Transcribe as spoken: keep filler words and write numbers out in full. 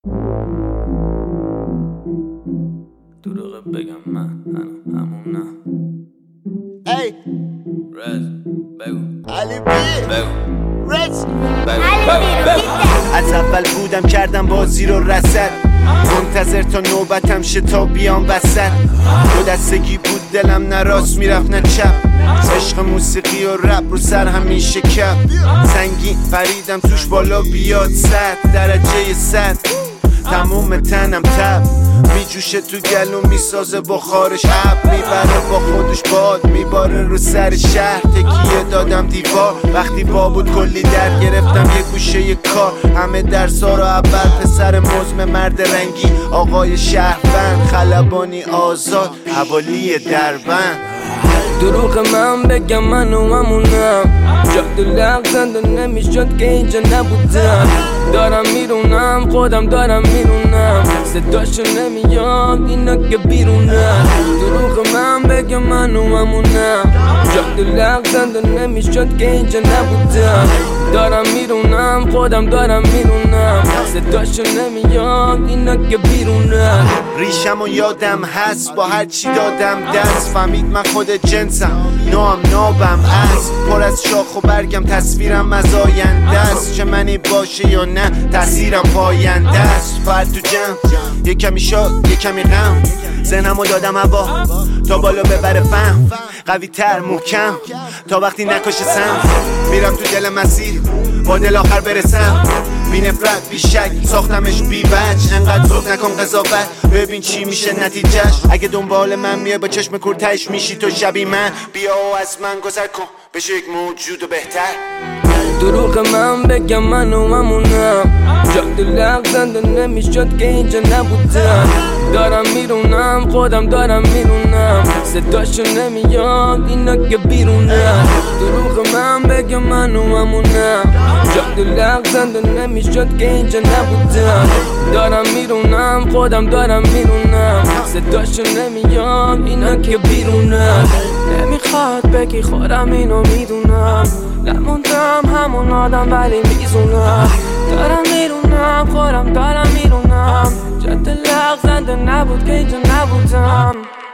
دروغ بگم من هنو همونم. ای رز بگو علی بی بگو رز بگو از اول بودم کردم بازی رو رسد، منتظر تا نوبتم شه تا بیام وسط. دو دستگی بود دلم، نه راست میرفت نه چپ، عشق موسیقی و رپ رو سر همیشه کپ. سنگین خریدم توش بالا بیاد صد درجه صد، تموم تنم تب میجوشه تو گلو، میسازه بخارش اب، میبره با خودش باد، میباره رو سر شهر. تکیه دادم دیوار وقتی با بود کلی در گرفتم یه گوشه یه کار. همه درسا رو اول، پسر مزم مرد رنگی، آقای شهروند، خلبانی آزاد، حوالی دربند. دروغ من بگم من و همونم، جاد لغ زنده نمیشد که اینجا نبودم. دارم میرونم خودم دارم میرونم، صداشو نمیاد اینا که بیرونم. دروغ من بگم من و همونم، جاد لغ زنده نمیشد که اینجا نبودم. دارم میرونم خودم دارم میرونم، صداشو نمیاد اینا که بیرونم. ریشم و یادم هست با هر چی دادم دست، فهمید من خود جنسم، نام نابم است، پر از شاخ و برگم، تصویرم از آینده است. چه منی باشه یا نه تأثیرم پاینده است. فرد تو جمع یه کمی شاد یه کمی غم، ذهنمو دادم هوا تا بالا ببره فهم، قوی تر محکم تا وقتی نکشه سم. میرم تو دل مسیر با دل آخر برسم، بی نفرت بی شک ساختمش بی وجه. انقدر زود نکن قضاوت، ببین چی میشه نتیجهش. اگه دنبال من میای با چشم کورتش میشی تو شبی من، بیا و از من گذر کن بشه یک موجود و بهتر. دروغ من بگم من و همونم، جاد لغ زنده نمیشد که اینجا نبودم. دارم میرونم خودم دارم میرونم، صداشو نمیاد اینا که بیرونم. دروغ من بگم من و همونم، جاد لغ زنده نمیشد که اینجا نبودم. دارم میرونم خودم دارم میرونم، صداشو نمیاد اینا که بیرونم. نمیخواد بگی خودم اینو میدونم، نموندم همون آدم ولی میزونم. دارم میرونم خودم دارم میرونم، جد لغ زنده نبود که اینجا نبودم.